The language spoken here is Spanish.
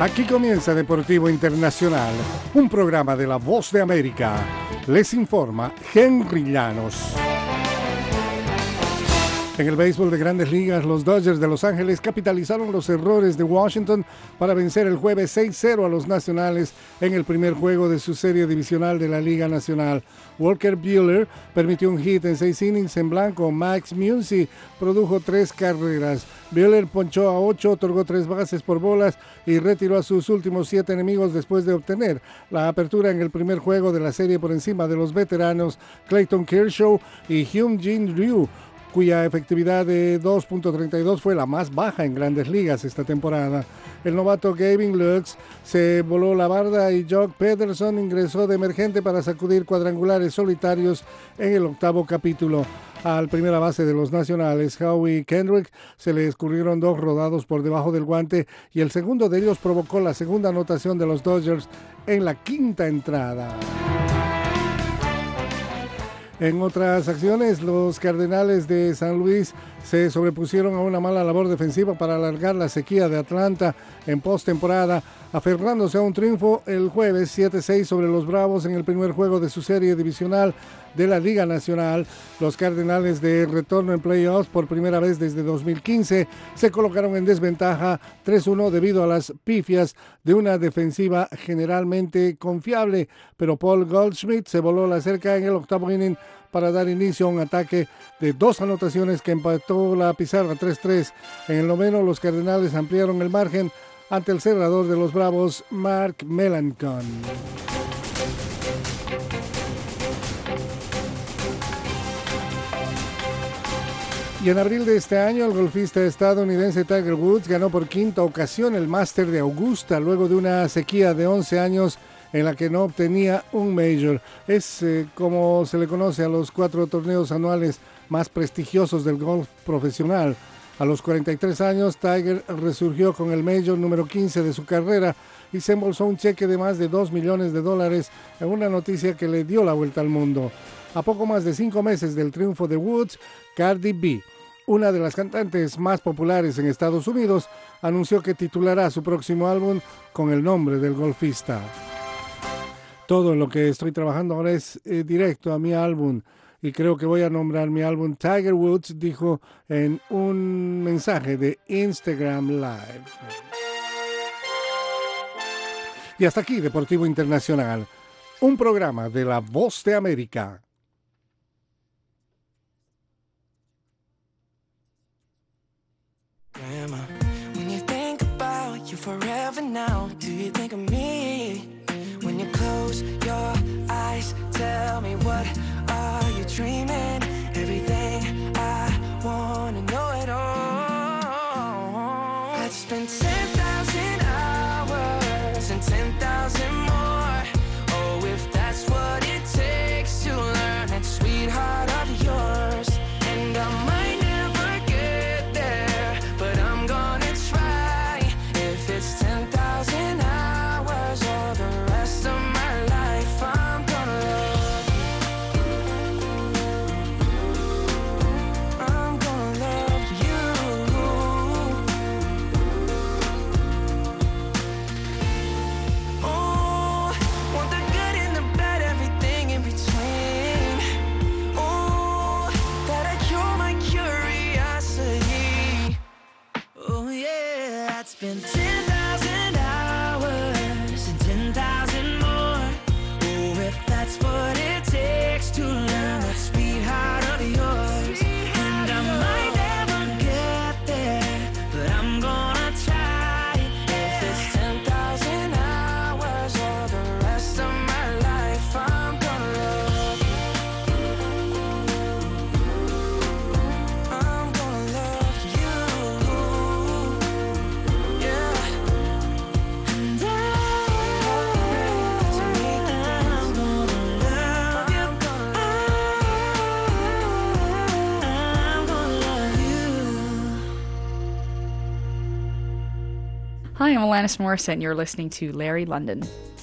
Aquí comienza Deportivo Internacional, un programa de La Voz de América. Les informa Henry Llanos. En el béisbol de Grandes Ligas, los Dodgers de Los Ángeles capitalizaron los errores de Washington para vencer el jueves 6-0 a los Nacionales en el primer juego de su serie divisional de la Liga Nacional. Walker Buehler permitió un hit en 6 innings en blanco. Max Muncy produjo 3 carreras. Buehler ponchó a 8, otorgó 3 bases por bolas y retiró a sus últimos 7 enemigos después de obtener la apertura en el primer juego de la serie por encima de los veteranos Clayton Kershaw y Hyun-Jin Ryu, cuya efectividad de 2.32 fue la más baja en Grandes Ligas esta temporada. El novato Gavin Lux se voló la barda y Jock Peterson ingresó de emergente para sacudir cuadrangulares solitarios en el octavo capítulo. Al primera base de los Nacionales, Howie Kendrick, se le escurrieron 2 rodados por debajo del guante y el segundo de ellos provocó la segunda anotación de los Dodgers en la quinta entrada. En otras acciones, los Cardenales de San Luis se sobrepusieron a una mala labor defensiva para alargar la sequía de Atlanta en postemporada, aferrándose a un triunfo el jueves 7-6 sobre los Bravos en el primer juego de su serie divisional de la Liga Nacional. Los Cardenales, de retorno en playoffs por primera vez desde 2015, se colocaron en desventaja 3-1 debido a las pifias de una defensiva generalmente confiable, pero Paul Goldschmidt se voló la cerca en el octavo inning para dar inicio a un ataque de 2 anotaciones que empató la pizarra 3-3. En el noveno, los Cardenales ampliaron el margen ante el cerrador de los Bravos, Mark Melancon. Y en abril de este año, el golfista estadounidense Tiger Woods ganó por quinta ocasión el Máster de Augusta, luego de una sequía de 11 años en la que no obtenía un Major. Es como se le conoce a los 4 torneos anuales más prestigiosos del golf profesional. A los 43 años, Tiger resurgió con el Major número 15 de su carrera y se embolsó un cheque de más de $2 millones en una noticia que le dio la vuelta al mundo. A poco más de 5 meses del triunfo de Woods, Cardi B, una de las cantantes más populares en Estados Unidos, anunció que titulará su próximo álbum con el nombre del golfista. Todo en lo que estoy trabajando ahora es directo a mi álbum y creo que voy a nombrar mi álbum Tiger Woods, dijo en un mensaje de Instagram Live. Y hasta aquí Deportivo Internacional, un programa de La Voz de América. Grandma, when you think about you forever now, do you think of me? When you close your eyes, tell me what are you dreaming? Everything I wanna know it all. I'd spend 10,000 hours and 10,000 more. Oh, if that's what it takes to learn that sweetheart of yours. And I might never get there, but I'm gonna try. If it's 10,000 hours or the rest of my life, I'm gonna love you. I'm gonna love you. Oh, want the good and the bad, everything in between. Oh, that'll cure my curiosity. Oh yeah, I'd spend 10,000 hours and 10,000 more. Oh, if that's what it takes to learn that sweetheart of yours. And I might never get there, but I'm gonna try. If it's 10,000 hours or the rest of my life, I'm gonna love you. I'm gonna love you. Yeah. And I'm gonna love you. I'm gonna love you. Hi, I'm Alanis Morissette, and you're listening to Larry London.